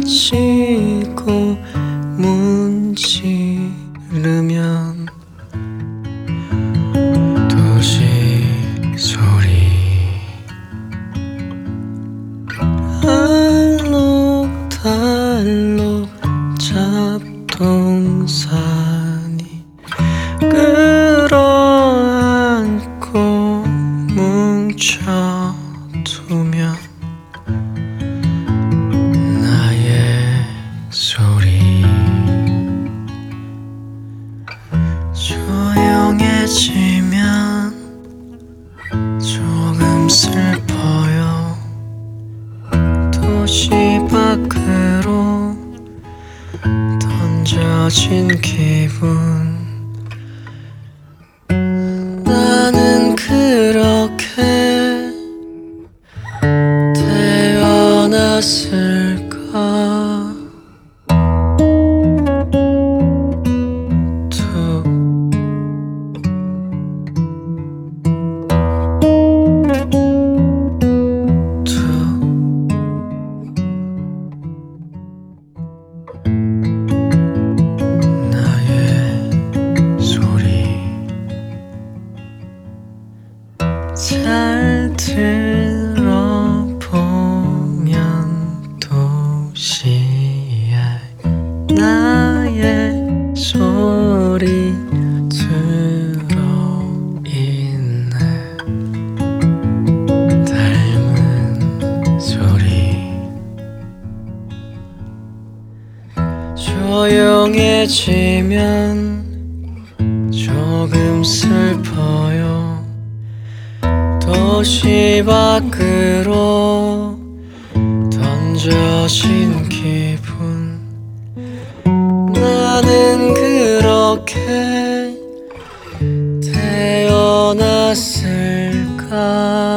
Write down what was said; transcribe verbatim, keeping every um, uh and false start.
지고 문지르면 도시 소리 알록달록 잡동사니 끌어안고 뭉쳐두면 나의 소리 조용해지면 조금 슬퍼요. 도시 밖으로 던져진 기분 나는 그렇게 태어났을까. 툭 툭 나의 소리 잘 들어보면 도시에 나의 소리 들어있네. 닮은 소리 조용해지면 조금 슬퍼요. 도시 밖으로 던져진 기분 나는 그렇게 태어났을까.